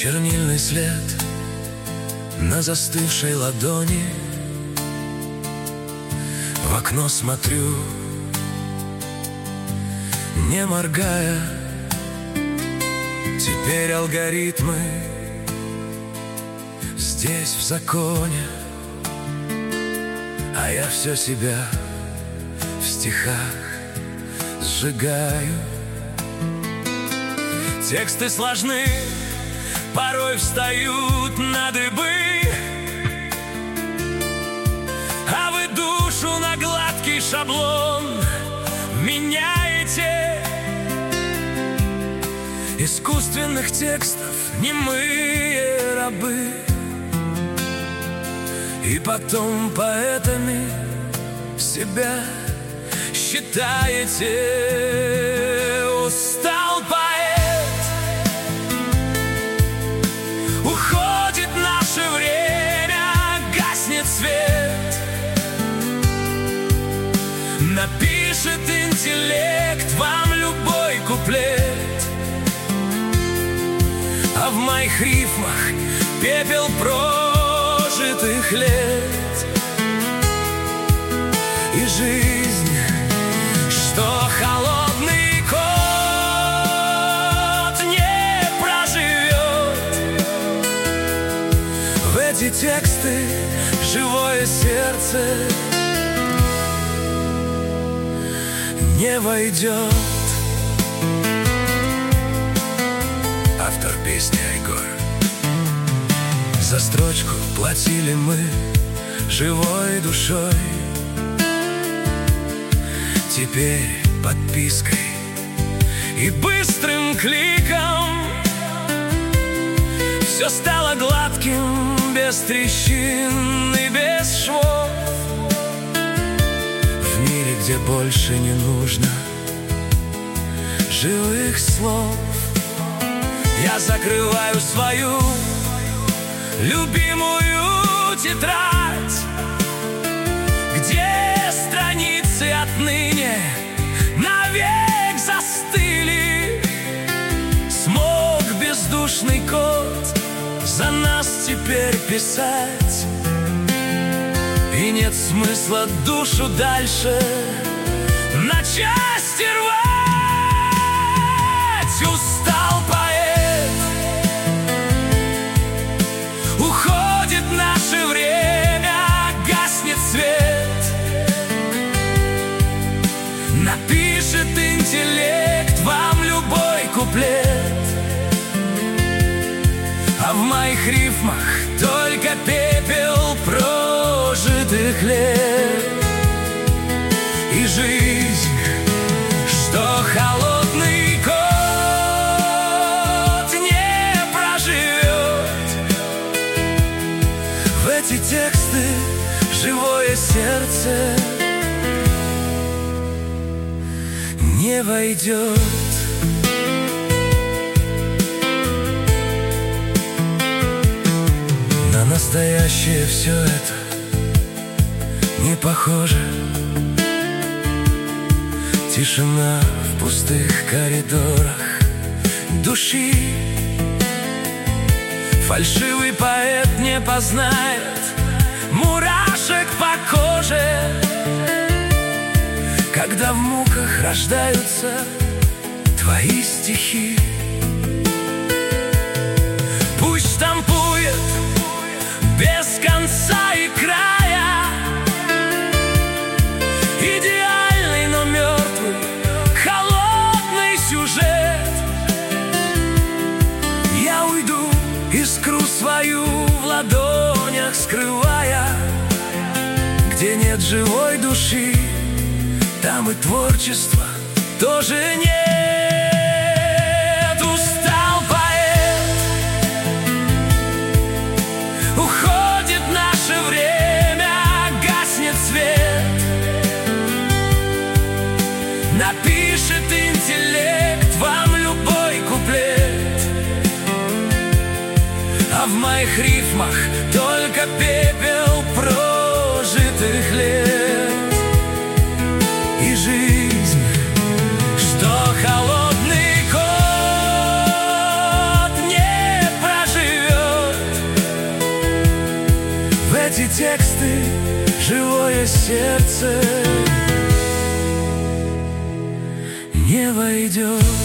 чернильный след на застывшей ладони. В окно смотрю, не моргая. Теперь алгоритмы здесь в законе, а я все себя в стихах сжигаю. Тексты сложны, порой встают на дыбы, а вы душу на гладкий шаблон меняете. Искусственных текстов немые рабы, и потом поэтами себя считаете. Устал поэт, уходит наше время, гаснет свет. Напишет интеллект вам любой куплет, а в моих рифмах пепел прожитых лет. И жизнь, что холодный кот не проживет. В эти тексты живое сердце не войдет. Автор песни Айгор. За строчку платили мы живой душой, теперь подпиской и быстрым кликом все стало гладким, без трещин и без швов. В мире, где больше не нужно живых слов, я закрываю свою любимую тетрадь, где страницы отныне навек застыли. Смог бездушный кот за нас теперь писать, и нет смысла душу дальше на части рвать. Устал поэт, уходит наше время, гаснет свет. Напишет интеллект вам любой куплет, а в моих рифмах только пепел прожитых лет. И жизнь, что холодный кот не проживет. В эти тексты живое сердце не войдет. На настоящее все это не похоже. Тишина в пустых коридорах души. Фальшивый поэт не познает мурашек по коже, когда в муках рождаются твои стихи. Пусть штампует без конца и края идеальный, но мертвый, холодный сюжет. Я уйду, искру свою в ладонях скрывая. Где нет живой души, там и творчества тоже нет. Устал поэт, уходит наше время, гаснет свет. Напишет интеллект вам любой куплет, а в моих рифмах только пепел прожитых лет. И жизнь, что холодный кот не проживет. тексты, живое сердце не войдет.